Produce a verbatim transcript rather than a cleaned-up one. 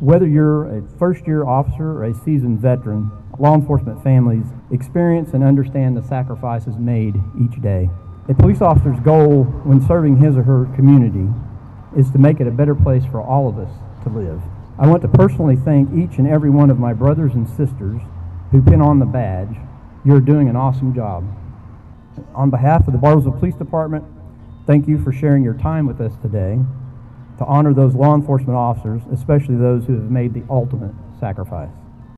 Whether you're a first-year officer or a seasoned veteran, law enforcement families experience and understand the sacrifices made each day. A police officer's goal when serving his or her community is to make it a better place for all of us to live. I want to personally thank each and every one of my brothers and sisters who pin on the badge. You're doing an awesome job. On behalf of the Bartlesville Police Department, thank you for sharing your time with us today to honor those law enforcement officers, especially those who have made the ultimate sacrifice.